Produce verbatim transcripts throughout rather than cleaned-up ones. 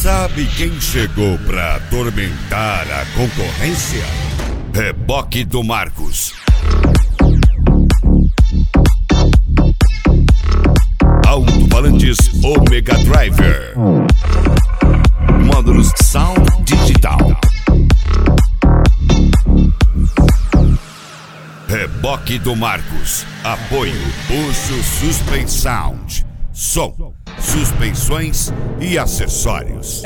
Sabe quem chegou pra atormentar a concorrência? Reboque do Marcos. Alto-falantes Omega Driver. Módulos Sound Digital. Reboque do Marcos. Apoio Puxo Suspensound. Som, suspensões e acessórios.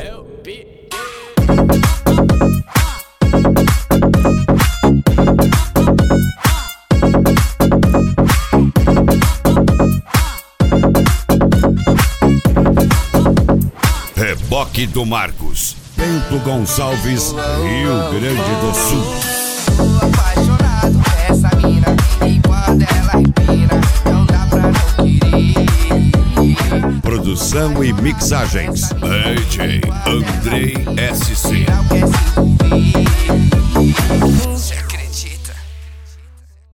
Reboque do Marcos. Bento Gonçalves, Rio Grande do Sul. Tô apaixonado por essa mina, e quando ela empina, não dá pra não querer. Produção e mixagens D J Andrei S C. Não quer se envolver.